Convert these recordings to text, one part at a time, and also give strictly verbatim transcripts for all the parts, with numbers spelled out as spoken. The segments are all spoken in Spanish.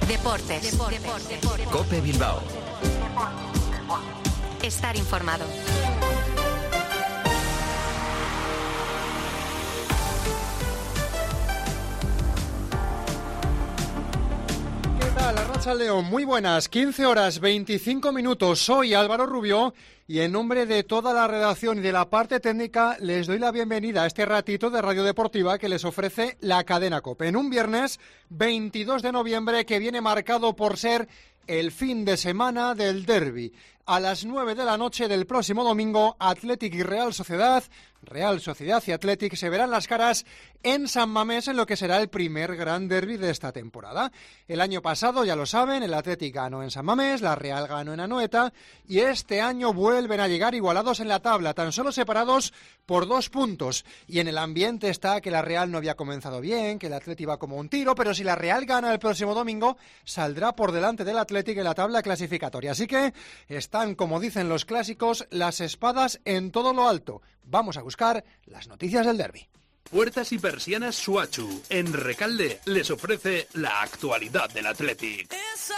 Deportes. Deportes. Deportes. COPE Bilbao. Estar informado. Arratsaldeon, muy buenas, quince horas veinticinco minutos, soy Álvaro Rubio y en nombre de toda la redacción y de la parte técnica les doy la bienvenida a este ratito de Radio Deportiva que les ofrece la cadena COPE en un viernes veintidós de noviembre que viene marcado por ser el fin de semana del derbi. A las nueve de la noche del próximo domingo, Athletic y Real Sociedad, Real Sociedad y Athletic se verán las caras en San Mamés en lo que será el primer gran derbi de esta temporada. El año pasado, ya lo saben, el Athletic ganó en San Mamés, la Real ganó en Anoeta y este año vuelven a llegar igualados en la tabla, tan solo separados por dos puntos. Y en el ambiente está que la Real no había comenzado bien, que el Athletic va como un tiro, pero si la Real gana el próximo domingo, saldrá por delante del Athletic en la tabla clasificatoria. Así que están, como dicen los clásicos, las espadas en todo lo alto. Vamos a buscar las noticias del derbi. Puertas y persianas Suachu, en Recalde, les ofrece la actualidad del Athletic.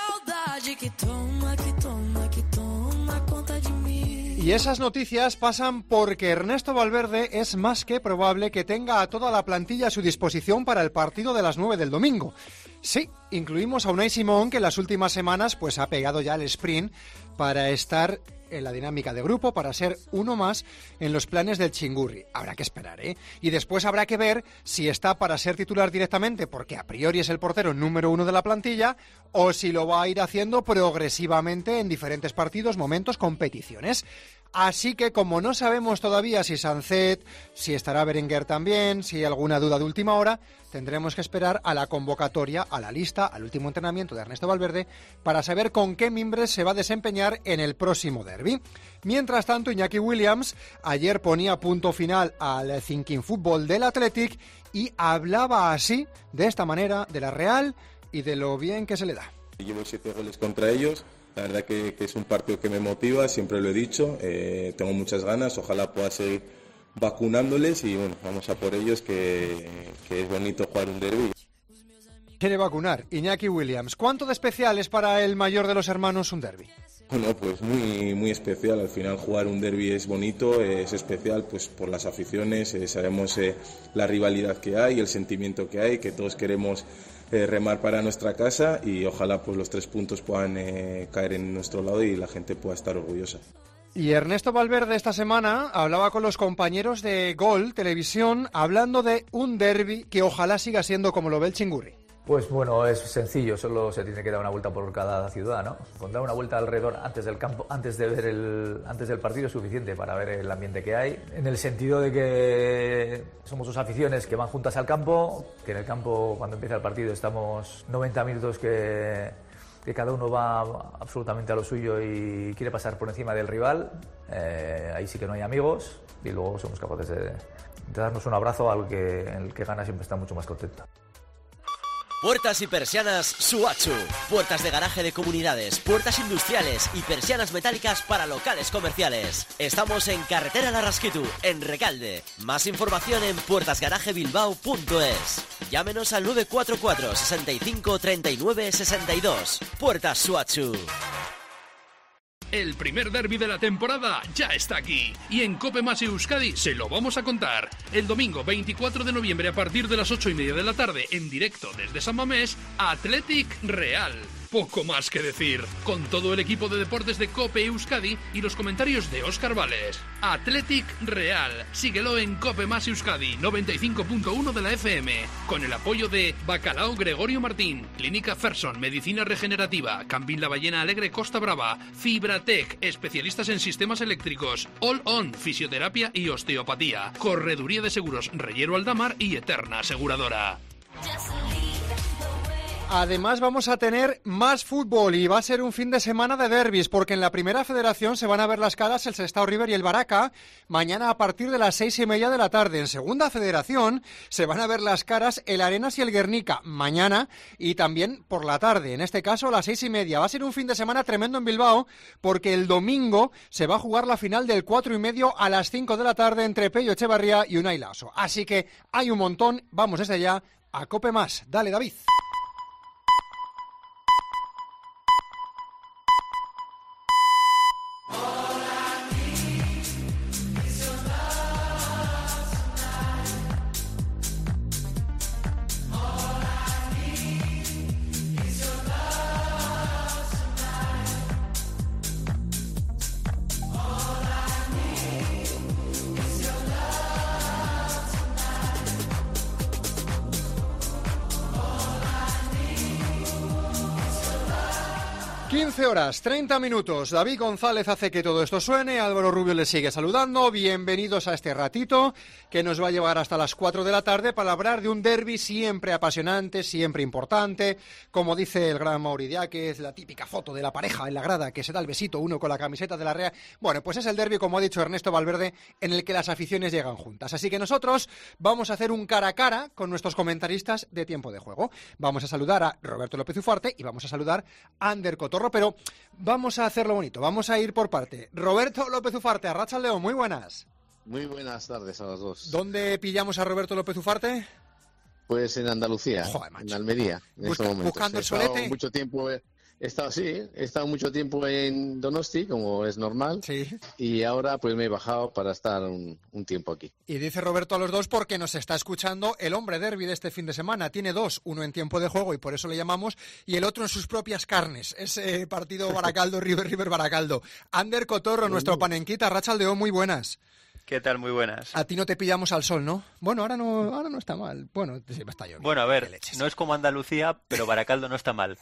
Y esas noticias pasan porque Ernesto Valverde es más que probable que tenga a toda la plantilla a su disposición para el partido de las nueve del domingo. Sí, incluimos a Unai Simón, que en las últimas semanas pues ha pegado ya el sprint para estar en la dinámica de grupo, para ser uno más en los planes del Chingurri. Habrá que esperar, ¿eh? Y después habrá que ver si está para ser titular directamente, porque a priori es el portero número uno de la plantilla, o si lo va a ir haciendo progresivamente en diferentes partidos, momentos, competiciones. Así que como no sabemos todavía si Sancet, si estará Berenguer también, si hay alguna duda de última hora, tendremos que esperar a la convocatoria, a la lista, al último entrenamiento de Ernesto Valverde para saber con qué mimbres se va a desempeñar en el próximo derbi. Mientras tanto, Iñaki Williams ayer ponía punto final al Thinking Football del Athletic y hablaba así, de esta manera, de la Real y de lo bien que se le da. Llevo siete goles contra ellos. La verdad que, que es un partido que me motiva, siempre lo he dicho, eh, tengo muchas ganas, ojalá pueda seguir vacunándoles y bueno, vamos a por ellos, que, que es bonito jugar un derbi. Quiere vacunar, Iñaki Williams. ¿Cuánto de especial es para el mayor de los hermanos un derbi? Bueno, pues muy muy especial, al final jugar un derbi es bonito, es especial pues por las aficiones, eh, sabemos eh, la rivalidad que hay, el sentimiento que hay, que todos queremos Eh, remar para nuestra casa y ojalá pues los tres puntos puedan eh, caer en nuestro lado y la gente pueda estar orgullosa. Y Ernesto Valverde esta semana hablaba con los compañeros de Gol Televisión hablando de un derbi que ojalá siga siendo como lo ve el Chingurri. Pues bueno, es sencillo, solo se tiene que dar una vuelta por cada ciudad, ¿no? Con dar una vuelta alrededor antes del campo, antes de ver el, antes del partido es suficiente para ver el ambiente que hay, en el sentido de que somos dos aficiones que van juntas al campo, que en el campo cuando empieza el partido estamos noventa minutos que, que cada uno va absolutamente a lo suyo y quiere pasar por encima del rival, eh, ahí sí que no hay amigos y luego somos capaces de, de darnos un abrazo al que, el que gana siempre está mucho más contento. Puertas y persianas Suachu. Puertas de garaje de comunidades, puertas industriales y persianas metálicas para locales comerciales. Estamos en Carretera Larrasquitu, en Recalde. Más información en puertas garaje bilbao punto es. Llámenos al nueve cuatro cuatro, sesenta y cinco, treinta y nueve, sesenta y dos. Puertas Suachu. El primer derbi de la temporada ya está aquí y en COPE Más Euskadi se lo vamos a contar. El domingo veinticuatro de noviembre a partir de las ocho y media de la tarde en directo desde San Mamés, Athletic Real. Poco más que decir, con todo el equipo de deportes de COPE Euskadi y los comentarios de Óscar Vales. Athletic Real, síguelo en COPE Más Euskadi noventa y cinco punto uno de la F M, con el apoyo de Bacalao Gregorio Martín, Clínica Ferson, Medicina Regenerativa, Campín La Ballena Alegre Costa Brava, Fibratec, especialistas en sistemas eléctricos, All On, fisioterapia y osteopatía, Correduría de Seguros Reyero Aldamar y Eterna Aseguradora. Además vamos a tener más fútbol y va a ser un fin de semana de derbis porque en la primera federación se van a ver las caras el Sestao River y el Baraca mañana a partir de las seis y media de la tarde. En segunda federación se van a ver las caras el Arenas y el Guernica mañana y también por la tarde, en este caso a las seis y media. Va a ser un fin de semana tremendo en Bilbao porque el domingo se va a jugar la final del cuatro y medio a las cinco de la tarde entre Pello Echevarría y Unai Laso. Así que hay un montón, vamos desde ya a COPE Más. Dale, David. quince horas, treinta minutos. David González hace que todo esto suene. Álvaro Rubio le sigue saludando. Bienvenidos a este ratito que nos va a llevar hasta las cuatro de la tarde para hablar de un derbi siempre apasionante, siempre importante. Como dice el gran Mauri Diáquez, la típica foto de la pareja en la grada que se da el besito uno con la camiseta de la Real. Bueno, pues es el derbi, como ha dicho Ernesto Valverde, en el que las aficiones llegan juntas. Así que nosotros vamos a hacer un cara a cara con nuestros comentaristas de Tiempo de Juego. Vamos a saludar a Roberto López Ufarte y vamos a saludar a Ander Cotorro. Pero vamos a hacerlo bonito, vamos a ir por parte. Roberto López Ufarte, Arratsaldeon, muy buenas. Muy buenas tardes a los dos. ¿Dónde pillamos a Roberto López Ufarte? Pues en Andalucía, Joder, en Almería, en Busca, estos momentos. Buscando el he estado solete. mucho tiempo, he estado, sí, he estado mucho tiempo en Donosti, como es normal, Sí. y ahora pues me he bajado para estar un, un tiempo aquí. Y dice Roberto a los dos porque nos está escuchando el hombre derbi de este fin de semana. Tiene dos, uno en Tiempo de Juego y por eso le llamamos, y el otro en sus propias carnes. Ese partido Baracaldo, River, River, Baracaldo. Ander Cotorro, nuestro panenquita, Arratsaldeon, muy buenas. ¿Qué tal? Muy buenas. A ti no te pillamos al sol, ¿no? Bueno, ahora no, ahora no está mal. Bueno, sí, está lloviendo. Bueno, a Qué ver, leches. no es como Andalucía, pero Baracaldo no está mal.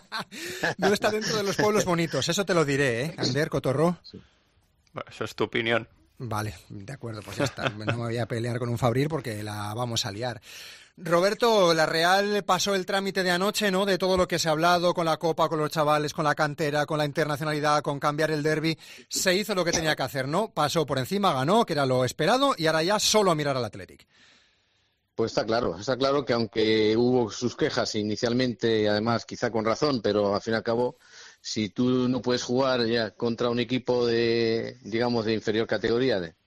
No está dentro de los pueblos bonitos, eso te lo diré, ¿eh? Ander Cotorro. Bueno, eso es tu opinión. Vale, de acuerdo, pues ya está. No me voy a pelear con un Fabril porque la vamos a liar. Roberto, la Real pasó el trámite de anoche, ¿no? De todo lo que se ha hablado con la Copa, con los chavales, con la cantera, con la internacionalidad, con cambiar el derbi. Se hizo lo que tenía que hacer, ¿no? Pasó por encima, ganó, que era lo esperado, y ahora ya solo a mirar al Athletic. Pues está claro, está claro que aunque hubo sus quejas inicialmente, además quizá con razón, pero al fin y al cabo, si tú no puedes jugar ya contra un equipo de, digamos, de inferior categoría de,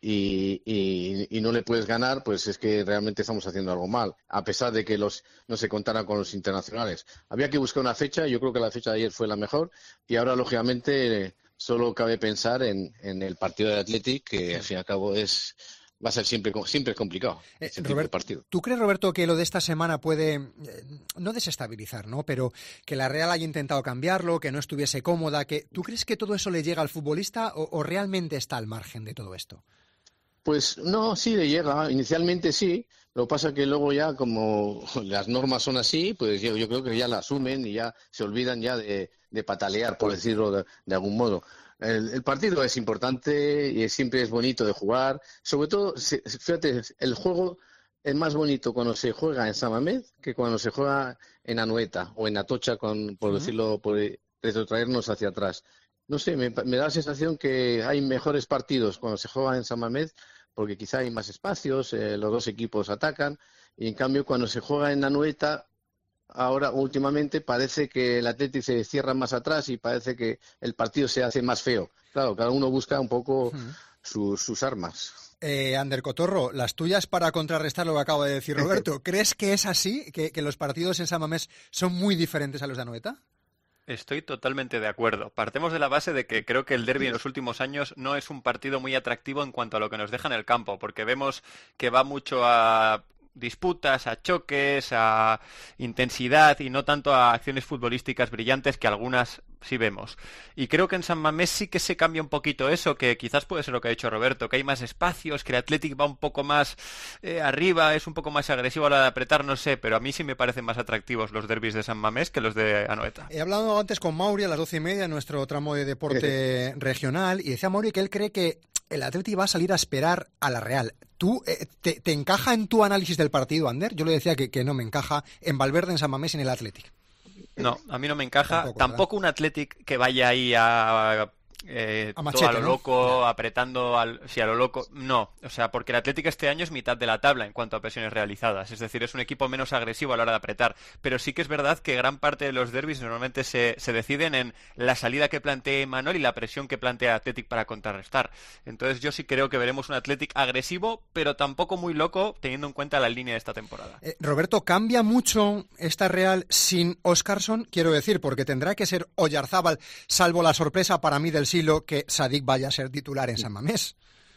y, y, y no le puedes ganar, pues es que realmente estamos haciendo algo mal, a pesar de que los no se contaran con los internacionales. Había que buscar una fecha, yo creo que la fecha de ayer fue la mejor, y ahora, lógicamente, solo cabe pensar en, en el partido del Athletic, que al fin y al cabo es... va a ser siempre siempre complicado Eh, ese tipo Robert, de partido. ¿Tú crees, Roberto, que lo de esta semana puede, eh, no desestabilizar, ¿no? Pero que la Real haya intentado cambiarlo, que no estuviese cómoda, que ¿tú crees que todo eso le llega al futbolista o, o realmente está al margen de todo esto? Pues no, sí le llega. Inicialmente sí. Lo que pasa que luego ya, como las normas son así, pues yo, yo creo que ya la asumen y ya se olvidan ya de, de patalear, por decirlo de, de algún modo. El, el partido es importante y siempre es bonito de jugar. Sobre todo, se, fíjate, el juego es más bonito cuando se juega en San Mamés que cuando se juega en Anoeta o en Atocha, con, por uh-huh. decirlo, por retrotraernos hacia atrás. No sé, me, me da la sensación que hay mejores partidos cuando se juega en San Mamés, porque quizá hay más espacios, eh, los dos equipos atacan, y en cambio cuando se juega en Anoeta, ahora últimamente parece que el Athletic se cierra más atrás y parece que el partido se hace más feo. Claro, cada uno busca un poco uh-huh. su, sus armas. Eh, Ander Cotorro, las tuyas para contrarrestar lo que acaba de decir Roberto. ¿Crees que es así, que, que los partidos en San Mamés son muy diferentes a los de Anoeta? Estoy totalmente de acuerdo. Partemos de la base de que creo que el derbi en los últimos años no es un partido muy atractivo en cuanto a lo que nos deja en el campo, porque vemos que va mucho a disputas, a choques, a intensidad y no tanto a acciones futbolísticas brillantes que algunas sí vemos. Y creo que en San Mamés sí que se cambia un poquito eso, que quizás puede ser lo que ha dicho Roberto, que hay más espacios, que el Athletic va un poco más eh, arriba, es un poco más agresivo a la hora de apretar, no sé, pero a mí sí me parecen más atractivos los derbis de San Mamés que los de Anoeta. He hablado antes con Mauri a las doce y media en nuestro tramo de deporte regional y decía Mauri que él cree que el Athletic va a salir a esperar a la Real. ¿Tú eh, te, te encaja en tu análisis del partido, Ander? Yo le decía que, que no me encaja en Valverde, en San Mamés y en el Athletic. No, a mí no me encaja. Tampoco, Tampoco un Athletic que vaya ahí a... Eh, a machete, todo a lo ¿no? loco, apretando al, sí, a lo loco, no, o sea, porque el Atlético este año es mitad de la tabla en cuanto a presiones realizadas, es decir, es un equipo menos agresivo a la hora de apretar, pero sí que es verdad que gran parte de los derbis normalmente se, se deciden en la salida que plantee Manuel y la presión que plantea Athletic para contrarrestar, entonces yo sí creo que veremos un Athletic agresivo, pero tampoco muy loco, teniendo en cuenta la línea de esta temporada. Eh, Roberto, ¿cambia mucho esta Real sin Óscarson? Quiero decir, porque tendrá que ser Oyarzábal, salvo la sorpresa para mí del siglo que Sadik vaya a ser titular en San Mamés.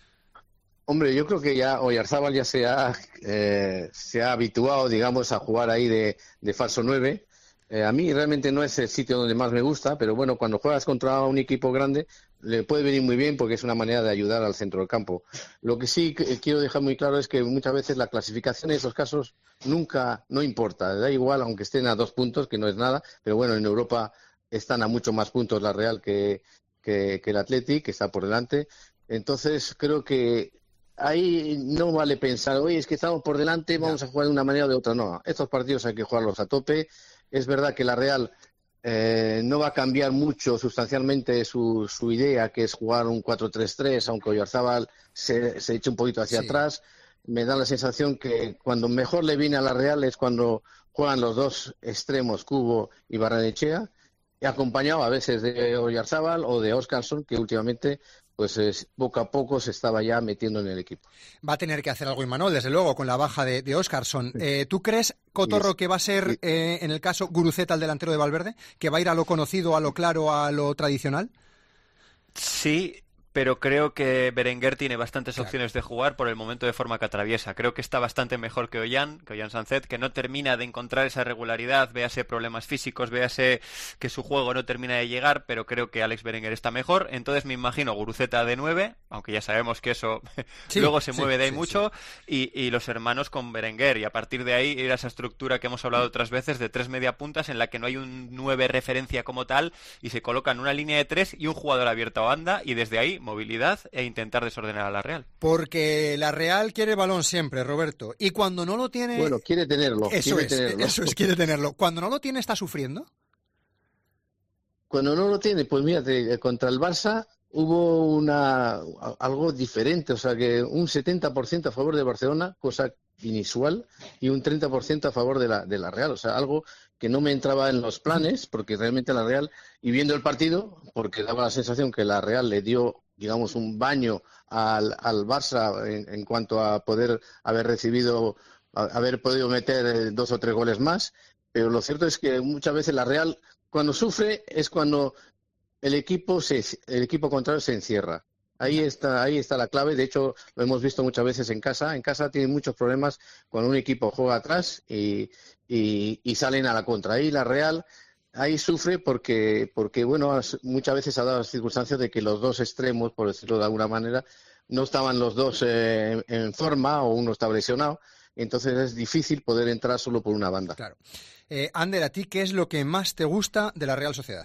Hombre, yo creo que ya Oyarzábal ya se ha, eh, se ha habituado, digamos, a jugar ahí de, de falso nueve. Eh, a mí realmente no es el sitio donde más me gusta, pero bueno, cuando juegas contra un equipo grande le puede venir muy bien porque es una manera de ayudar al centro del campo. Lo que sí quiero dejar muy claro es que muchas veces la clasificación en esos casos nunca, no importa, da igual aunque estén a dos puntos, que no es nada, pero bueno, en Europa están a mucho más puntos la Real que, que, que el Athletic, que está por delante. Entonces creo que ahí no vale pensar, oye, es que estamos por delante, vamos a jugar de una manera o de otra. No, estos partidos hay que jugarlos a tope. Es verdad que la Real eh, no va a cambiar mucho sustancialmente su, su idea, que es jugar un cuatro tres tres, aunque Oyarzábal se, se eche un poquito hacia sí. atrás. Me da la sensación que cuando mejor le viene a la Real es cuando juegan los dos extremos, Cubo y Barrenechea, y acompañado a veces de Oyarzábal o de Óscarsson, que últimamente pues es, poco a poco se estaba ya metiendo en el equipo. Va a tener que hacer algo Imanol, desde luego, con la baja de, de Óscarsson. Sí. Eh, ¿Tú crees, Cotorro, sí. que va a ser, sí. eh, en el caso, Guruceta, el delantero de Valverde, que va a ir a lo conocido, a lo claro, a lo tradicional? Sí, pero creo que Berenguer tiene bastantes claro. opciones de jugar por el momento de forma que atraviesa. Creo que está bastante mejor que Ollán, que Ollán Sánchez, que no termina de encontrar esa regularidad, véase problemas físicos, véase que su juego no termina de llegar, pero creo que Alex Berenguer está mejor. Entonces me imagino Guruceta de nueve, aunque ya sabemos que eso sí, luego se mueve sí, de ahí sí, mucho, sí. Y, y los hermanos con Berenguer, y a partir de ahí ir a esa estructura que hemos hablado otras veces de tres media puntas en la que no hay un nueve referencia como tal y se colocan una línea de tres y un jugador abierto a banda y desde ahí movilidad e intentar desordenar a la Real. Porque la Real quiere balón siempre, Roberto, y cuando no lo tiene... Bueno, quiere tenerlo. Eso quiere es, tenerlo. eso es, quiere tenerlo. Cuando no lo tiene, ¿está sufriendo? Cuando no lo tiene, pues mírate, contra el Barça hubo una algo diferente, o sea que un setenta por ciento a favor de Barcelona, cosa inusual, y un treinta por ciento a favor de la, de la Real, o sea, algo que no me entraba en los planes, porque realmente la Real, y viendo el partido, porque daba la sensación que la Real le dio, digamos, un baño al, al Barça en, en cuanto a poder haber recibido, a, haber podido meter dos o tres goles más, pero lo cierto es que muchas veces la Real, cuando sufre, es cuando el equipo se, el equipo contrario se encierra. Ahí está, ahí está la clave. De hecho, lo hemos visto muchas veces en casa. En casa tienen muchos problemas cuando un equipo juega atrás y, y, y salen a la contra. Ahí la Real, ahí sufre porque, porque bueno, muchas veces ha dado las circunstancias de que los dos extremos, por decirlo de alguna manera, no estaban los dos eh, en forma o uno estaba lesionado. Entonces es difícil poder entrar solo por una banda. Claro. Eh, Ander, ¿a ti qué es lo que más te gusta de la Real Sociedad?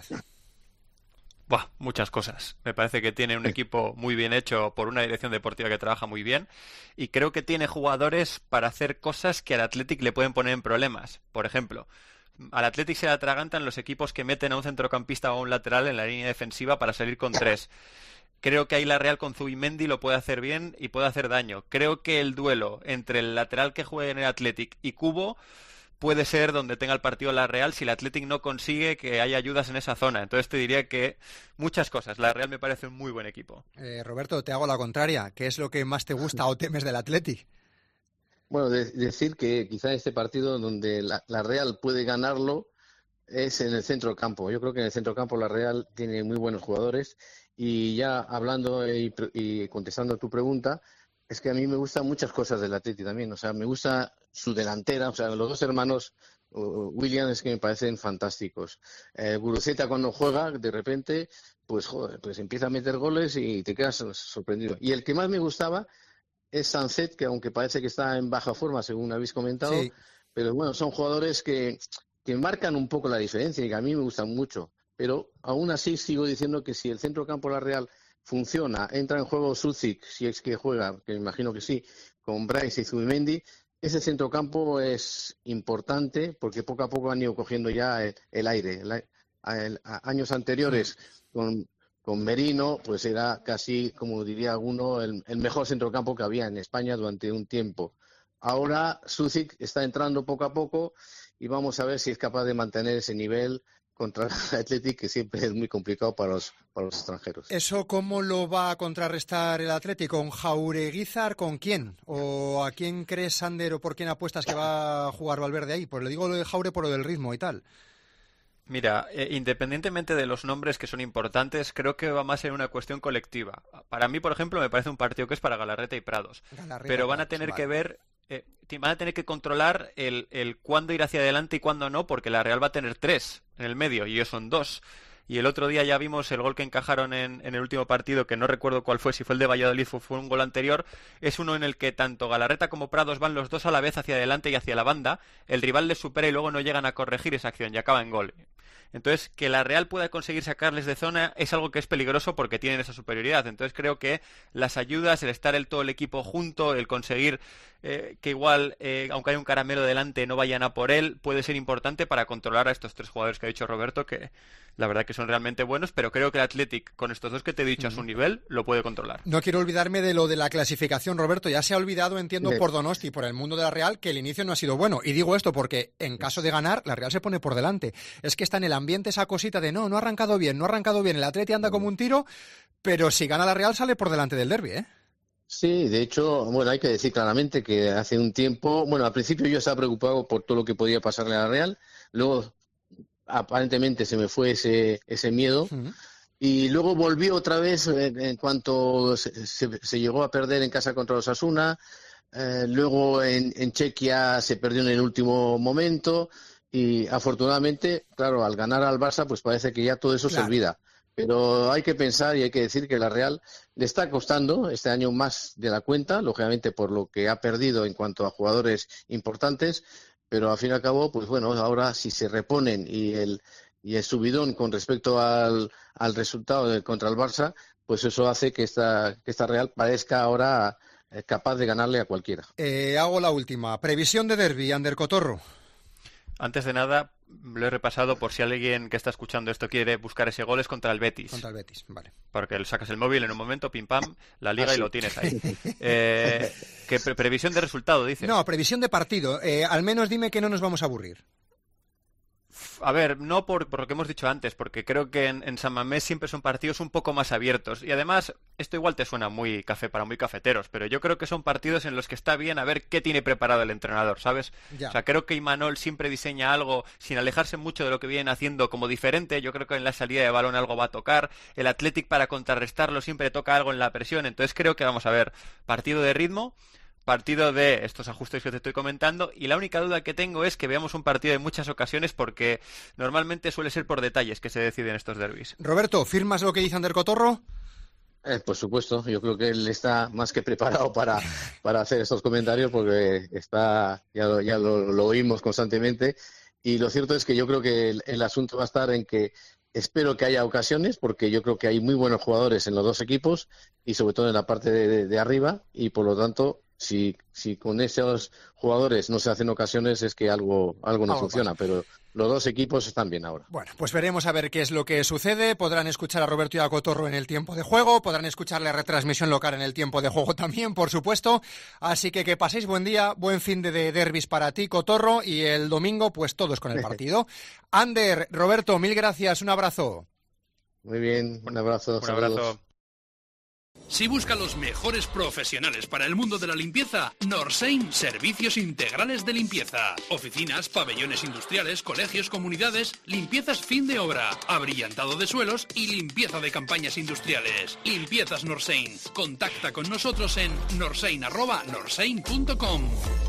Buah, muchas cosas. Me parece que tiene un equipo muy bien hecho por una dirección deportiva que trabaja muy bien y creo que tiene jugadores para hacer cosas que al Athletic le pueden poner en problemas. Por ejemplo, al Athletic se le atragantan los equipos que meten a un centrocampista o a un lateral en la línea defensiva para salir con tres. Creo que ahí la Real con Zubimendi lo puede hacer bien y puede hacer daño. Creo que el duelo entre el lateral que juegue en el Athletic y Cubo puede ser donde tenga el partido la Real si el Athletic no consigue que haya ayudas en esa zona. Entonces te diría que muchas cosas. La Real me parece un muy buen equipo. Eh, Roberto, te hago la contraria. ¿Qué es lo que más te gusta o temes del Athletic? Bueno, de- decir que quizá este partido donde la, la Real puede ganarlo es en el centro del campo. Yo creo que en el centro del campo la Real tiene muy buenos jugadores y ya hablando y, pre- y contestando a tu pregunta, es que a mí me gustan muchas cosas del Atleti también. O sea, me gusta su delantera, o sea, los dos hermanos uh, Williams que me parecen fantásticos. Eh, Guruceta cuando juega, de repente, pues joder, pues empieza a meter goles y te quedas sorprendido. Y el que más me gustaba es Sancet, que aunque parece que está en baja forma, según habéis comentado, Sí. pero bueno, son jugadores que, que marcan un poco la diferencia y que a mí me gustan mucho. Pero aún así sigo diciendo que si el centro campo de la Real funciona, entra en juego Sucic, si es que juega, que me imagino que sí, con Bryce y Zubimendi, ese centrocampo es importante porque poco a poco han ido cogiendo ya el, el aire. El a- el- a- años anteriores con, con Merino, pues era casi, como diría alguno, el, el mejor centrocampo que había en España durante un tiempo. Ahora Sucic está entrando poco a poco y vamos a ver si es capaz de mantener ese nivel contra el Athletic, que siempre es muy complicado para los, para los extranjeros. ¿Eso cómo lo va a contrarrestar el Athletic? ¿Con Jaureguizar? ¿Con quién? ¿O a quién crees, Sander, o por quién apuestas que va a jugar Valverde ahí? Pues le digo lo de Jaure por lo del ritmo y tal. Mira, eh, independientemente de los nombres que son importantes, creo que va más en una cuestión colectiva. Para mí, por ejemplo, me parece un partido que es para Galarreta y Prados. Galarreta, Pero van a Prados, tener vale. que ver, eh, ti- van a tener que controlar el, el cuándo ir hacia adelante y cuándo no, porque la Real va a tener tres en el medio y ellos son dos. Y el otro día ya vimos el gol que encajaron en, en el último partido, que no recuerdo cuál fue, si fue el de Valladolid o fue un gol anterior. Es uno en el que tanto Galarreta como Prados van los dos a la vez hacia adelante y hacia la banda. El rival les supera y luego no llegan a corregir esa acción y acaba en gol. Entonces, que la Real pueda conseguir sacarles de zona es algo que es peligroso porque tienen esa superioridad. Entonces, creo que las ayudas, el estar el todo el equipo junto, el conseguir eh, que igual, eh, aunque haya un caramelo delante, no vayan a por él, puede ser importante para controlar a estos tres jugadores que ha dicho Roberto, que la verdad que son realmente buenos, pero creo que el Athletic, con estos dos que te he dicho, uh-huh, a su nivel, lo puede controlar. No quiero olvidarme de lo de la clasificación, Roberto. Ya se ha olvidado, entiendo, por Donosti, por el mundo de la Real, que el inicio no ha sido bueno. Y digo esto porque, en caso de ganar, la Real se pone por delante. Es que está en el ambiente esa cosita de no, no ha arrancado bien, no ha arrancado bien. El Atleti anda como un tiro, pero si gana la Real sale por delante del derbi, ¿eh? Sí, de hecho, bueno, hay que decir claramente que hace un tiempo, bueno, al principio yo estaba preocupado por todo lo que podía pasarle a la Real, luego aparentemente se me fue ese ese miedo, uh-huh, y luego volvió otra vez en, en cuanto se, se, se llegó a perder en casa contra los Osasuna, eh, luego en, en Chequia se perdió en el último momento y afortunadamente, claro, al ganar al Barça pues parece que ya todo eso claro. se olvida. Pero hay que pensar y hay que decir que la Real le está costando este año más de la cuenta, lógicamente por lo que ha perdido en cuanto a jugadores importantes, pero al fin y al cabo, pues bueno, ahora si se reponen y el y el subidón con respecto al, al resultado de, contra el Barça, pues eso hace que esta, que esta Real parezca ahora capaz de ganarle a cualquiera. Eh, hago la última. Previsión de derbi, Ander Cotorro. Antes de nada, lo he repasado por si alguien que está escuchando esto quiere buscar ese gol, es contra el Betis. Contra el Betis, vale. Porque le sacas el móvil en un momento, pim pam, la liga ah, sí. y lo tienes ahí. Eh, ¿qué pre- previsión de resultado, dices? No, previsión de partido. Eh, al menos dime que no nos vamos a aburrir. A ver, no por, por lo que hemos dicho antes, porque creo que en, en San Mamés siempre son partidos un poco más abiertos. Y además, esto igual te suena muy café para muy cafeteros, pero yo creo que son partidos en los que está bien a ver qué tiene preparado el entrenador, ¿sabes? Ya. O sea, creo que Imanol siempre diseña algo sin alejarse mucho de lo que vienen haciendo como diferente. Yo creo que en la salida de balón algo va a tocar. El Athletic, para contrarrestarlo, siempre toca algo en la presión. Entonces creo que vamos a ver partido de ritmo, partido de estos ajustes que te estoy comentando, y la única duda que tengo es que veamos un partido en muchas ocasiones, porque normalmente suele ser por detalles que se deciden estos derbis. Roberto, ¿firmas lo que dice Ander Cotorro? Eh, por supuesto, yo creo que él está más que preparado para, para hacer estos comentarios, porque está ya, lo, ya lo, lo oímos constantemente, y lo cierto es que yo creo que el, el asunto va a estar en que espero que haya ocasiones, porque yo creo que hay muy buenos jugadores en los dos equipos, y sobre todo en la parte de, de, de arriba, y por lo tanto, si, si con esos jugadores no se hacen ocasiones, es que algo, algo no algo funciona, pasa. Pero los dos equipos están bien ahora. Bueno, pues veremos a ver qué es lo que sucede. Podrán escuchar a Roberto y a Cotorro en el tiempo de juego, podrán escuchar la retransmisión local en el tiempo de juego también, por supuesto. Así que que paséis buen día, buen fin de, de derbis para ti, Cotorro, y el domingo, pues todos con el partido. Ander, Roberto, mil gracias, un abrazo. Muy bien, un abrazo. Un saludos. abrazo. Si busca los mejores profesionales para el mundo de la limpieza, Norsein Servicios Integrales de Limpieza. Oficinas, pabellones industriales, colegios, comunidades, limpiezas fin de obra, abrillantado de suelos y limpieza de campañas industriales. Limpiezas Norsein. Contacta con nosotros en norsein arroba norsein punto com.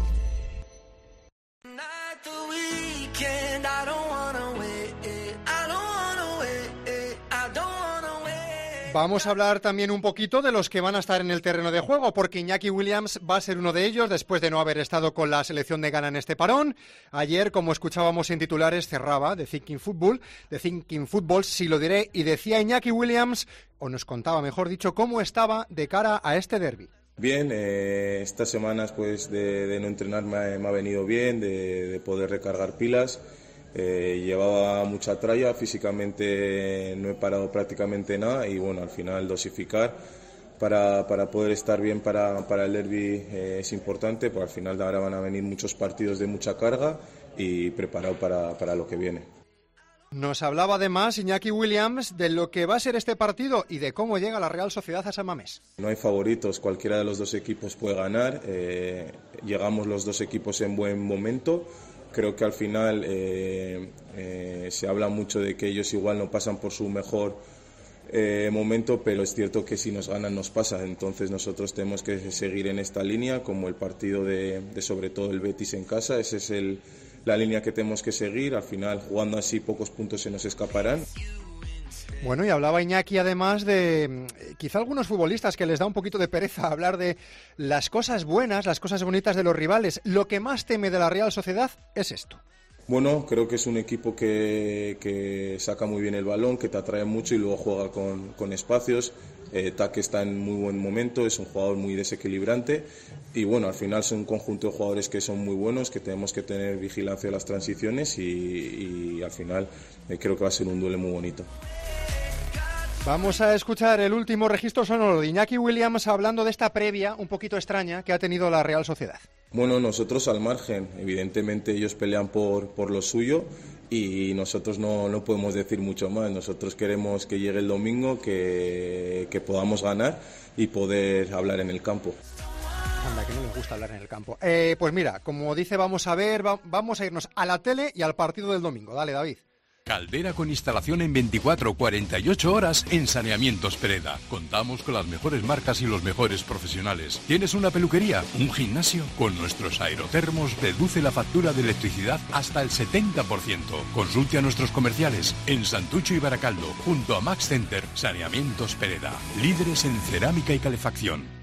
Vamos a hablar también un poquito de los que van a estar en el terreno de juego, porque Iñaki Williams va a ser uno de ellos después de no haber estado con la selección de Ghana en este parón. Ayer, como escuchábamos en titulares, cerraba de Thinking Football, de Thinking Football, si lo diré, y decía Iñaki Williams, o nos contaba, mejor dicho, cómo estaba de cara a este derbi. Bien, eh, estas semanas pues de, de no entrenar me ha, me ha venido bien, de, de poder recargar pilas. Eh, llevaba mucha tralla, físicamente no he parado prácticamente nada y bueno, al final dosificar para, para poder estar bien para, para el derbi eh, es importante, porque al final ahora van a venir muchos partidos de mucha carga y preparado para, para lo que viene. Nos hablaba además Iñaki Williams de lo que va a ser este partido y de cómo llega la Real Sociedad a San Mamés. No hay favoritos, cualquiera de los dos equipos puede ganar, eh, llegamos los dos equipos en buen momento. Creo que al final eh, eh, se habla mucho de que ellos igual no pasan por su mejor eh, momento, pero es cierto que si nos ganan nos pasa. Entonces nosotros tenemos que seguir en esta línea, como el partido de, de sobre todo el Betis en casa. Esa es el, la línea que tenemos que seguir. Al final, jugando así, pocos puntos se nos escaparán. Bueno, y hablaba Iñaki además de quizá algunos futbolistas que les da un poquito de pereza hablar de las cosas buenas, las cosas bonitas de los rivales. Lo que más teme de la Real Sociedad es esto. Bueno, creo que es un equipo que, que saca muy bien el balón, que te atrae mucho y luego juega con, con espacios. Eh, Taque está en muy buen momento, es un jugador muy desequilibrante y bueno, al final son un conjunto de jugadores que son muy buenos, que tenemos que tener vigilancia de las transiciones y, y al final eh, creo que va a ser un duelo muy bonito. Vamos a escuchar el último registro sonoro de Iñaki Williams hablando de esta previa un poquito extraña que ha tenido la Real Sociedad. Bueno, nosotros al margen, evidentemente ellos pelean por, por lo suyo y nosotros no, no podemos decir mucho más. Nosotros queremos que llegue el domingo, que, que podamos ganar y poder hablar en el campo. Anda, que no les gusta hablar en el campo. Eh, pues mira, como dice, vamos a ver, va, vamos a irnos a la tele y al partido del domingo. Dale, David. Caldera con instalación en veinticuatro a cuarenta y ocho horas en Saneamientos Pereda. Contamos con las mejores marcas y los mejores profesionales. ¿Tienes una peluquería? ¿Un gimnasio? Con nuestros aerotermos reduce la factura de electricidad hasta el setenta por ciento. Consulte a nuestros comerciales en Santucho y Baracaldo, junto a Max Center. Saneamientos Pereda. Líderes en cerámica y calefacción.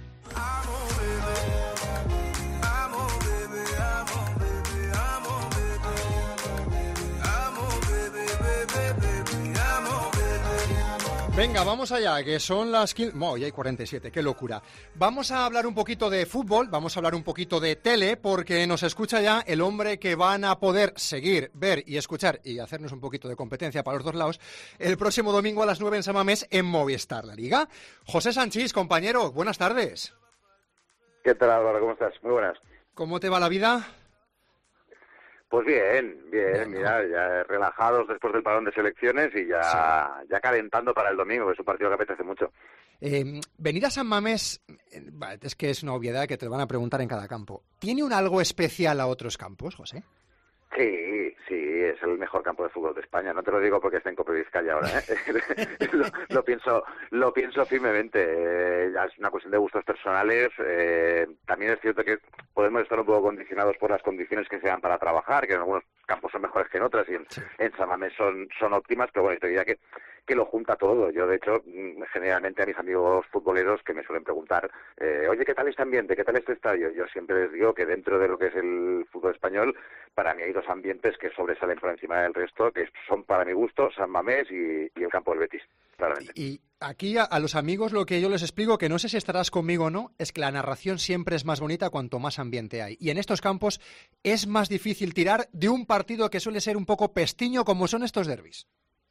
Venga, vamos allá, que son las quince... Oh, ya hay cuarenta y siete, qué locura. Vamos a hablar un poquito de fútbol, vamos a hablar un poquito de tele, porque nos escucha ya el hombre que van a poder seguir, ver y escuchar y hacernos un poquito de competencia para los dos lados el próximo domingo a las nueve en San Mamés en Movistar, la Liga. José Sanchís, compañero, buenas tardes. ¿Qué tal, Álvaro? ¿Cómo estás? Muy buenas. ¿Cómo te va la vida? Pues bien, bien, bien, mira, ya relajados después del parón de selecciones y ya, sí. ya calentando para el domingo, que es un partido que apetece mucho. Eh, venir a San Mamés, es que es una obviedad que te lo van a preguntar en cada campo. ¿Tiene un algo especial a otros campos, José? Sí, sí, es el mejor campo de fútbol de España. No te lo digo porque está en Copa Vizcaya ahora, ¿eh? lo, lo pienso, lo pienso firmemente. Eh, es una cuestión de gustos personales. Eh, también es cierto que podemos estar un poco condicionados por las condiciones que se dan para trabajar, que en algunos campos son mejores que en otras y en, sí. en San Mamés son, son óptimas, pero bueno, te diría que que lo junta todo. Yo, de hecho, generalmente a mis amigos futboleros que me suelen preguntar, eh, oye, ¿qué tal este ambiente? ¿Qué tal este estadio? Yo siempre les digo que dentro de lo que es el fútbol español, para mí hay dos ambientes que sobresalen por encima del resto, que son para mi gusto San Mamés y, y el campo del Betis, claramente. Y aquí a, a los amigos lo que yo les explico, que no sé si estarás conmigo o no, es que la narración siempre es más bonita cuanto más ambiente hay. Y en estos campos es más difícil tirar de un partido que suele ser un poco pestiño como son estos derbis.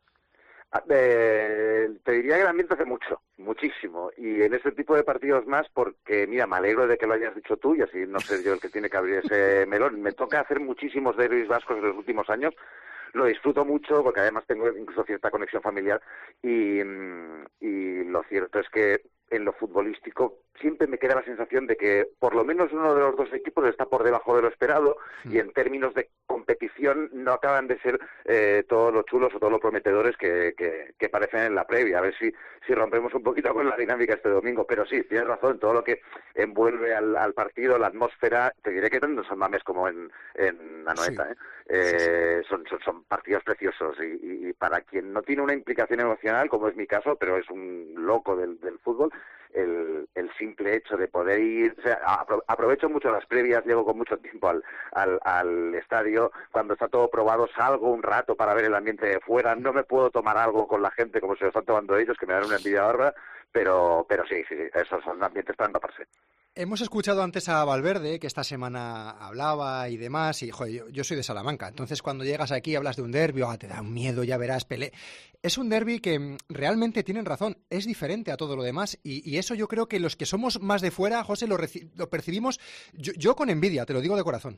Eh, te diría que el ambiente hace mucho, muchísimo, y en este tipo de partidos más, porque mira, me alegro de que lo hayas dicho tú y así no sé yo el que tiene que abrir ese melón. Me toca hacer muchísimos derbis vascos en los últimos años, lo disfruto mucho porque además tengo incluso cierta conexión familiar y, y lo cierto es que en lo futbolístico siempre me queda la sensación de que por lo menos uno de los dos equipos está por debajo de lo esperado sí. y en términos de competición no acaban de ser eh, todos los chulos o todos los prometedores que, que, que parecen en la previa. A ver si, si rompemos un poquito con la dinámica este domingo. Pero sí, tienes razón, todo lo que envuelve al, al partido, la atmósfera, te diré que tanto en San Mamés como en, en Anoeta, sí. ¿eh? Eh, sí, sí. Son, son, son partidos preciosos y, y, y para quien no tiene una implicación emocional, como es mi caso, pero es un loco del, del fútbol, El, el simple hecho de poder ir, o sea, apro, aprovecho mucho las previas, llego con mucho tiempo al, al, al estadio, cuando está todo probado salgo un rato para ver el ambiente de fuera, no me puedo tomar algo con la gente como se lo están tomando ellos, que me dan una envidia bárbara, pero, pero sí, sí, esos son ambientes para empaparse. Hemos escuchado antes a Valverde, que esta semana hablaba y demás, y joder, yo, yo soy de Salamanca, entonces cuando llegas aquí hablas de un derbi, oh, te da un miedo, ya verás, Pelé. Es un derbi que realmente tienen razón, es diferente a todo lo demás, y, y eso yo creo que los que somos más de fuera, José, lo, reci- lo percibimos, yo, yo con envidia, te lo digo de corazón.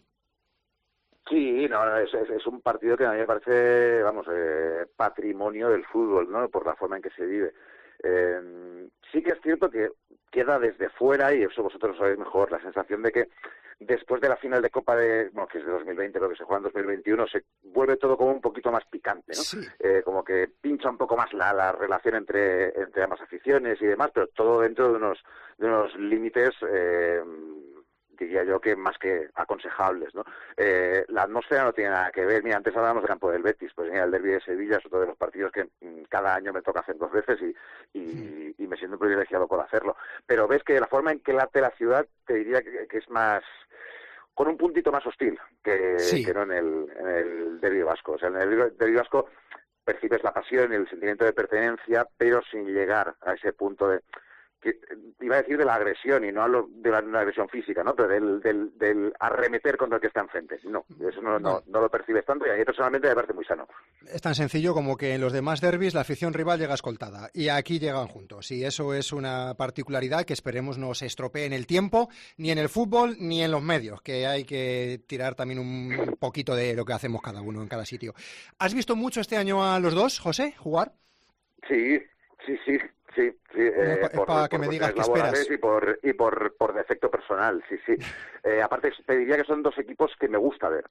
Sí, no, es, es, es un partido que a mí me parece, vamos, eh, patrimonio del fútbol, ¿no? Por la forma en que se vive. Eh, sí que es cierto que queda desde fuera, y eso vosotros lo sabéis mejor, la sensación de que después de la final de Copa de, bueno, que es de dos mil veinte, lo que se juega en dos mil veintiuno, se vuelve todo como un poquito más picante, ¿no? Sí. Eh, como que pincha un poco más la, la relación entre, entre ambas aficiones y demás, pero todo dentro de unos, de unos límites, eh, diría yo que más que aconsejables, ¿no? Eh, la atmósfera no tiene nada que ver. Mira, antes hablábamos del campo del Betis, pues mira, el derbi de Sevilla es otro de los partidos que mmm, cada año me toca hacer dos veces y, y, y me siento privilegiado por hacerlo. Pero ves que la forma en que late la ciudad, te diría que, que es más con un puntito más hostil que, sí. que no en el, en el derbi vasco. O sea, en el derbi vasco percibes la pasión y el sentimiento de pertenencia, pero sin llegar a ese punto de... que iba a decir de la agresión y no a lo, de la, una agresión física, ¿no? Pero del, del, del arremeter contra el que está enfrente. No, eso no, no, no lo percibes tanto y a mí personalmente me parece muy sano. Es tan sencillo como que en los demás derbis la afición rival llega escoltada y aquí llegan juntos. Y eso es una particularidad que esperemos no se estropee en el tiempo, ni en el fútbol, ni en los medios, que hay que tirar también un poquito de lo que hacemos cada uno en cada sitio. ¿Has visto mucho este año a los dos, José, jugar? Sí, sí, sí. Sí, sí, eh, es por, para por que me digas qué laborales esperas. Y por, y por, por defecto personal, sí, sí. Eh, aparte, te diría que son dos equipos que me gusta ver.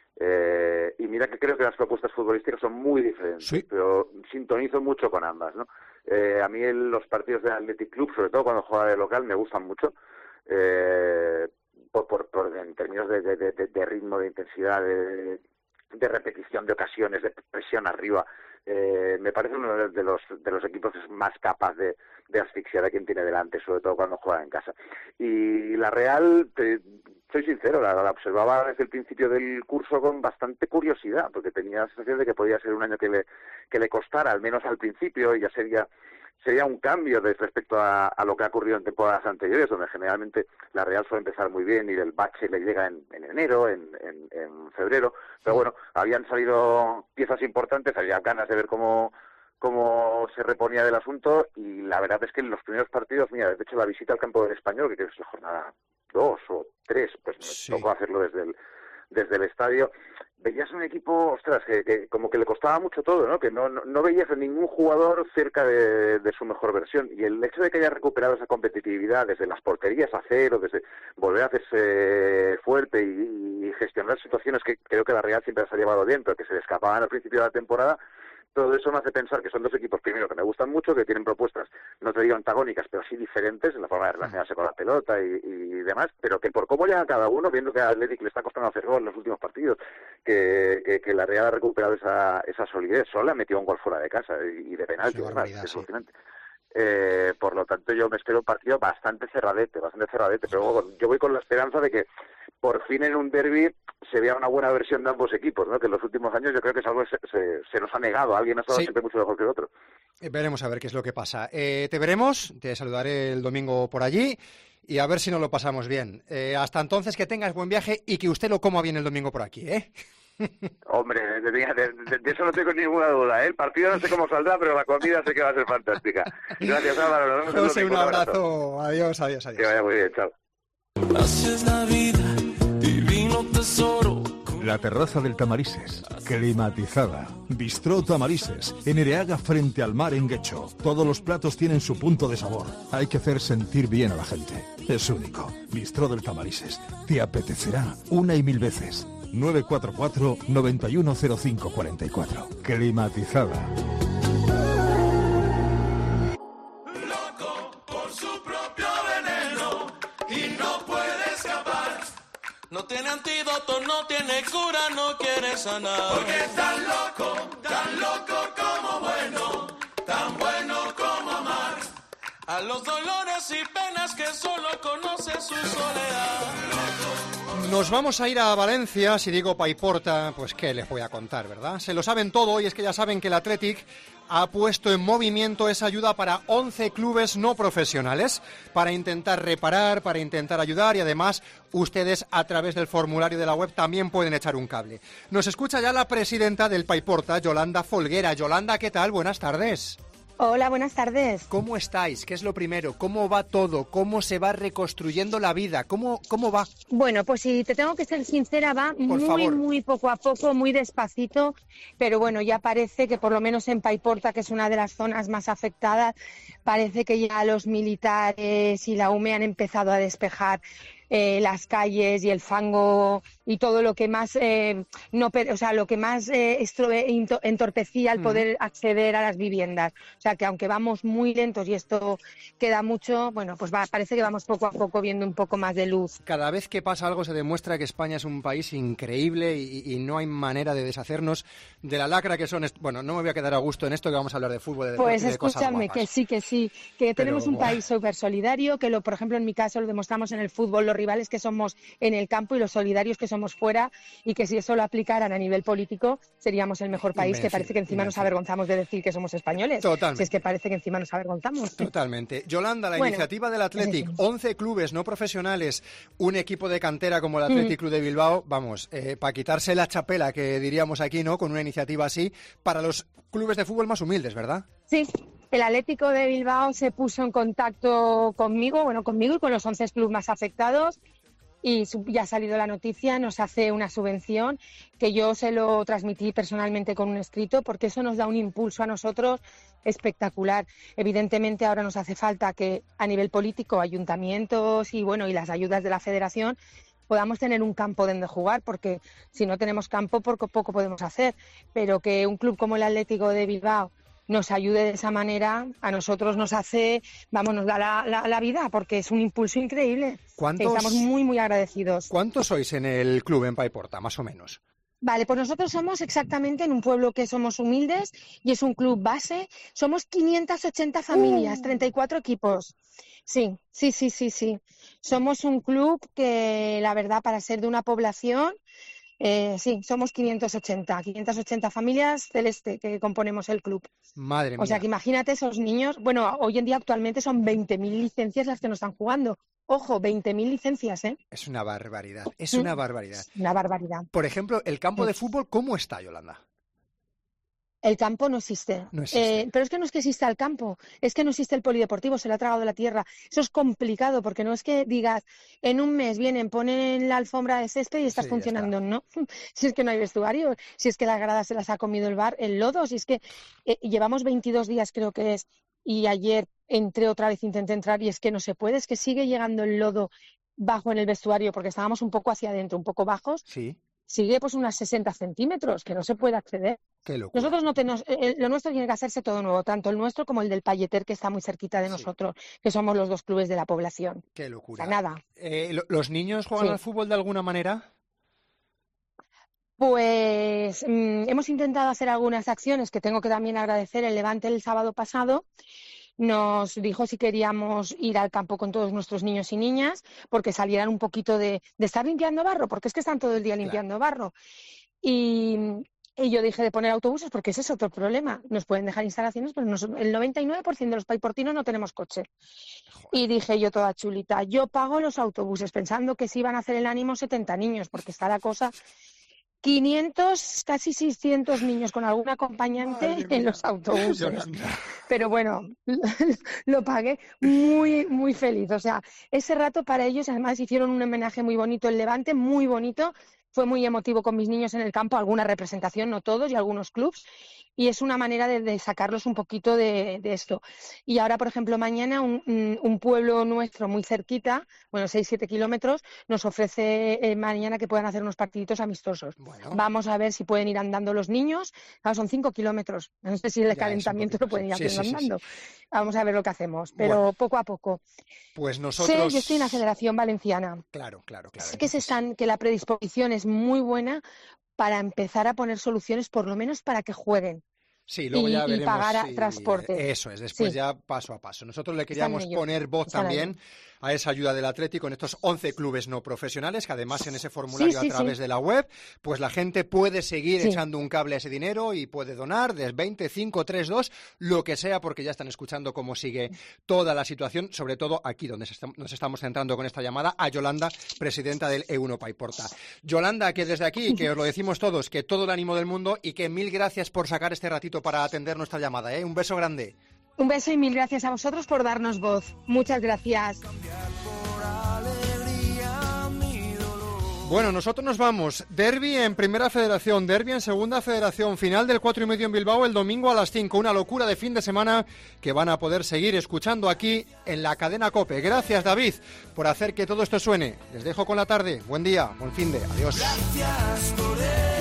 Eh, y mira que creo que las propuestas futbolísticas son muy diferentes, sí. pero sintonizo mucho con ambas, ¿no? Eh, a mí el, los partidos del Athletic Club, sobre todo cuando juega de local, me gustan mucho. Eh, por, por, por, en términos de, de, de, de ritmo, de intensidad, de, de repetición de ocasiones, de presión arriba. Eh, me parece uno de los de los equipos más capaz de, de asfixiar a quien tiene delante, sobre todo cuando juega en casa. Y la Real, te, soy sincero, la, la observaba desde el principio del curso con bastante curiosidad, porque tenía la sensación de que podía ser un año que le que le costara, al menos al principio, y ya sería sería un cambio de, respecto a, a lo que ha ocurrido en temporadas anteriores, donde generalmente la Real suele empezar muy bien y el bache le llega en, en enero, en, en, en febrero. Pero bueno, habían salido piezas importantes, había ganas de ver cómo, cómo se reponía del asunto, y la verdad es que en los primeros partidos, mira, de hecho la visita al campo del Español, que creo que es la jornada dos o tres, pues me sí. tocó hacerlo desde el desde el estadio, veías un equipo, ostras, que, que como que le costaba mucho todo, ¿no? Que no, no, no veías a ningún jugador cerca de, de su mejor versión. Y el hecho de que haya recuperado esa competitividad desde las porterías a cero, desde volver a hacerse fuerte y, y gestionar situaciones que creo que la Real siempre se ha llevado bien, pero que se le escapaban al principio de la temporada, todo eso me hace pensar que son dos equipos, primero, que me gustan mucho, que tienen propuestas, no te digo antagónicas, pero sí diferentes en la forma de relacionarse con la pelota y, y demás, pero que por cómo llega cada uno, viendo que a Athletic le está costando hacer gol en los últimos partidos, que, que, que la Real ha recuperado esa, esa solidez, sola metió un gol fuera de casa y, y de penalti, sí, además, es alucinante. Eh, por lo tanto, yo me espero un partido bastante cerradete, bastante cerradete, pero yo voy con la esperanza de que por fin en un derbi se vea una buena versión de ambos equipos, ¿no? Que en los últimos años yo creo que es algo que se, se, se nos ha negado, alguien ha estado sí. siempre mucho mejor que el otro. Eh, veremos a ver qué es lo que pasa. Eh, te veremos, te saludaré el domingo por allí y a ver si nos lo pasamos bien. Eh, hasta entonces, que tengas buen viaje y que usted lo coma bien el domingo por aquí, ¿eh? Hombre, de, de, de, de eso no tengo ninguna duda, ¿eh? El partido no sé cómo saldrá, pero la comida sé que va a ser fantástica. Gracias, Álvaro. Nos vemos José, un abrazo. Adiós, adiós, adiós. Que vaya muy bien, chao. La terraza del Tamarises, climatizada. Bistró Tamarises, en Ereaga frente al mar en Guecho. Todos los platos tienen su punto de sabor. Hay que hacer sentir bien a la gente. Es único. Bistró del Tamarises. Te apetecerá una y mil veces. nueve cuatro cuatro, nueve uno cero cinco cuatro cuatro. Climatizada. Loco por su propio veneno y no puede escapar. No tiene antídoto, no tiene cura, no quiere sanar. Porque es tan loco, tan loco como bueno, tan bueno como amar. A los dolores y penas que solo conoce su soledad. Nos vamos a ir a Valencia. Si digo Paiporta, pues qué les voy a contar, ¿verdad? Se lo saben todo, y es que ya saben que el Athletic ha puesto en movimiento esa ayuda para once clubes no profesionales, para intentar reparar, para intentar ayudar, y además ustedes a través del formulario de la web también pueden echar un cable. Nos escucha ya la presidenta del Paiporta, Yolanda Folguera. Yolanda, ¿qué tal? Buenas tardes. Hola, buenas tardes. ¿Cómo estáis? ¿Qué es lo primero? ¿Cómo va todo? ¿Cómo se va reconstruyendo la vida? ¿Cómo, cómo va? Bueno, pues si te tengo que ser sincera, va por muy, favor. muy poco a poco, muy despacito, pero bueno, ya parece que por lo menos en Paiporta, que es una de las zonas más afectadas, parece que ya los militares y la U M E han empezado a despejar eh, las calles y el fango y todo lo que más eh, no o sea lo que más eh, estro, entorpecía el poder mm. acceder a las viviendas. O sea que aunque vamos muy lentos y esto queda mucho, bueno, pues va, parece que vamos poco a poco viendo un poco más de luz. Cada vez que pasa algo se demuestra que España es un país increíble y, y no hay manera de deshacernos de la lacra que son. Bueno, no me voy a quedar a gusto en esto, que vamos a hablar de fútbol, de, pues de cosas escúchame, guapas. que sí, que sí, que Pero, tenemos un bueno. país súper solidario, que lo, por ejemplo en mi caso lo demostramos en el fútbol, los rivales que somos en el campo y los solidarios que somos fuera, y que si eso lo aplicaran a nivel político seríamos el mejor país, inmenso, que parece que encima inmenso. Nos avergonzamos de decir que somos españoles. Totalmente. Si es que parece que encima nos avergonzamos. Totalmente. Yolanda, la bueno, iniciativa del Athletic, es once clubes no profesionales, un equipo de cantera como el Athletic mm. Club de Bilbao, vamos, eh, para quitarse la chapela, que diríamos aquí, ¿no?, con una iniciativa así, para los clubes de fútbol más humildes, ¿verdad? Sí. El Atlético de Bilbao se puso en contacto conmigo, bueno, conmigo y con los once clubes más afectados, y ya ha salido la noticia, nos hace una subvención que yo se lo transmití personalmente con un escrito, porque eso nos da un impulso a nosotros espectacular. Evidentemente ahora nos hace falta que a nivel político, ayuntamientos y bueno y las ayudas de la federación podamos tener un campo donde jugar, porque si no tenemos campo poco, poco podemos hacer, pero que un club como el Atlético de Bilbao nos ayude de esa manera, a nosotros nos hace, vamos, nos da la, la, la vida, porque es un impulso increíble. ¿Cuántos, estamos muy, muy agradecidos. ¿Cuántos sois en el club en Paiporta, más o menos? Vale, pues nosotros somos exactamente en un pueblo que somos humildes y es un club base. Somos quinientas ochenta familias, uh. treinta y cuatro equipos. Sí, sí, sí, sí, sí. Somos un club que, la verdad, para ser de una población... Eh, sí, somos quinientas ochenta familias celeste que componemos el club. Madre mía. O sea que imagínate esos niños. Bueno, hoy en día actualmente son veinte mil licencias las que nos están jugando. Ojo, veinte mil licencias, ¿eh? Es una barbaridad, es una barbaridad. Una barbaridad. Por ejemplo, el campo de fútbol, ¿cómo está, Yolanda? El campo no existe. No existe. Eh, pero es que no es que exista el campo, es que no existe el polideportivo, se lo ha tragado la tierra. Eso es complicado, porque no es que digas, en un mes vienen, ponen la alfombra de césped y estás sí, funcionando, ¿no? Si es que no hay vestuario, si es que las gradas se las ha comido el bar, el lodo, si es que eh, llevamos veintidós días, creo que es, y ayer entré otra vez, intenté entrar y es que no se puede, es que sigue llegando el lodo bajo en el vestuario, porque estábamos un poco hacia adentro, un poco bajos. Sí. Sigue pues unas sesenta centímetros, que no se puede acceder. Qué locura. Nosotros no tenemos, eh, lo nuestro tiene que hacerse todo nuevo, tanto el nuestro como el del Palleter, que está muy cerquita de nosotros, sí. que somos los dos clubes de la población. Qué locura. O sea, nada. Eh, ¿Los niños juegan sí. al fútbol de alguna manera? Pues mmm, hemos intentado hacer algunas acciones que tengo que también agradecer. El Levante el sábado pasado nos dijo si queríamos ir al campo con todos nuestros niños y niñas, porque salieran un poquito de, de estar limpiando barro, porque es que están todo el día limpiando claro. barro. Y, y yo dije de poner autobuses, porque ese es otro problema. Nos pueden dejar instalaciones, pero nos, el noventa y nueve por ciento de los paiportinos no tenemos coche. Joder. Y dije yo toda chulita, yo pago los autobuses, pensando que se iban a hacer el ánimo setenta niños, porque está la cosa... quinientos, casi seiscientos niños con algún acompañante Ay, en los autobuses. Pero bueno, lo pagué muy, muy feliz. O sea, ese rato para ellos, además hicieron un homenaje muy bonito, el Levante, muy bonito. Fue muy emotivo con mis niños en el campo, alguna representación, no todos, y algunos clubs. Y es una manera de, de sacarlos un poquito de, de esto. Y ahora, por ejemplo, mañana un, un pueblo nuestro muy cerquita, bueno, seis siete kilómetros, nos ofrece eh, mañana que puedan hacer unos partiditos amistosos. Bueno. Vamos a ver si pueden ir andando los niños. Claro, son cinco kilómetros. No sé si el ya calentamiento lo pueden ir sí, haciendo sí, andando. Sí, sí. Vamos a ver lo que hacemos, pero bueno. poco a poco. Pues nosotros... Sé, yo estoy en la Federación Valenciana. Claro, claro, claro. Sé que, se están, que la predisposición es muy buena para empezar a poner soluciones, por lo menos para que jueguen. Sí, luego y, ya veremos y pagar si... transporte. Eso es, después sí. ya paso a paso. Nosotros le queríamos poner voz Están también ellos. a esa ayuda del Atlético en estos once clubes no profesionales, que además en ese formulario sí, sí, a través sí. de la web, pues la gente puede seguir sí. echando un cable a ese dinero y puede donar de veinte, cinco, tres, dos, lo que sea, porque ya están escuchando cómo sigue toda la situación, sobre todo aquí donde nos estamos centrando con esta llamada, a Yolanda, presidenta del E uno Paiporta. Yolanda, que desde aquí, que os lo decimos todos, que todo el ánimo del mundo y que mil gracias por sacar este ratito para atender nuestra llamada, ¿eh? Un beso grande. Un beso y mil gracias a vosotros por darnos voz. Muchas gracias. Bueno, nosotros nos vamos. Derbi en Primera Federación, Derbi en Segunda Federación, final del cuatro y medio en Bilbao el domingo a las cinco. Una locura de fin de semana que van a poder seguir escuchando aquí en la cadena COPE. Gracias, David, por hacer que todo esto suene. Les dejo con la tarde. Buen día, buen fin de. Adiós. Gracias por